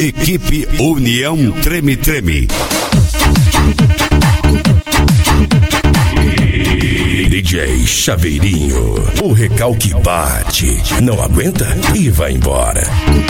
Equipe União Treme Treme. DJ Chaveirinho, o recalque bate, não aguenta e vai embora.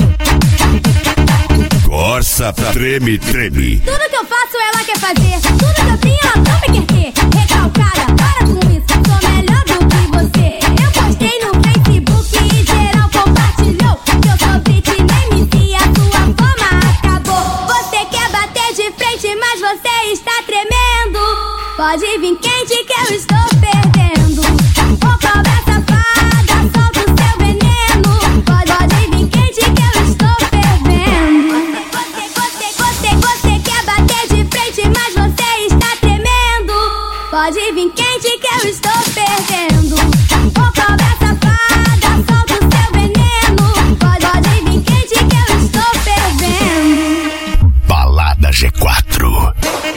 Corsa Treme Treme. Tudo que eu faço ela quer fazer, tudo que eu tenho ela também quer ter. Recalcada, para com isso, sou melhor do que você. Eu postei no Facebook e geral compartilhou que eu sou Britney MC e a sua fama acabou. Você quer bater de frente, mas você está tremendo. Pode vir quente que eu estou perdendo. Ô cobra safada, solta o seu veneno. Pode vir quente que eu estou perdendo. Você quer bater de frente, mas você está tremendo. Pode vir quente que eu estou perdendo. Ô cobra safada, solta o seu veneno. Pode vir quente que eu estou perdendo. Balada G4.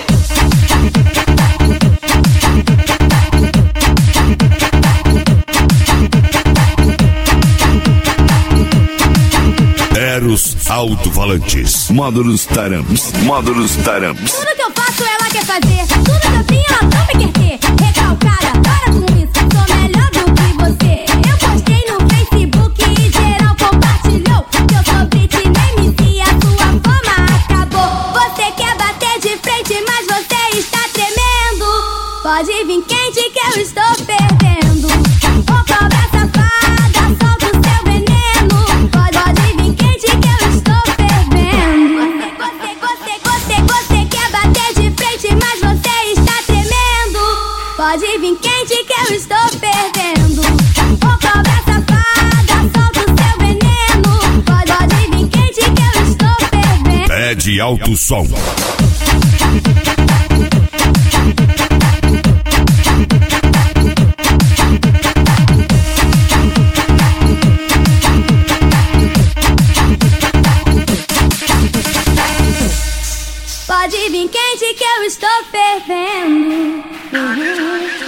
Eros Alto-Falantes. Módulos Tarams. Módulos Tarams. Tudo que eu faço ela quer fazer, tudo que eu tenho ela também quer ter. Recalcada, para com isso, sou melhor do que você. Eu postei no Facebook e geral compartilhou que eu sou Britney MC e a sua fama acabou. Você quer bater de frente, mas você está tremendo. Pode vir quente que eu estou perdendo. Ô cobra safada, solta o seu veneno. Pode vir quente que eu estou perdendo. Você quer bater de frente, mas você está tremendo. Pode vir quente que eu estou perdendo. Ô cobra safada, solta o seu veneno. Pode vir quente que eu estou perdendo. Pede alto som. Pode vir quente que eu estou fervendo.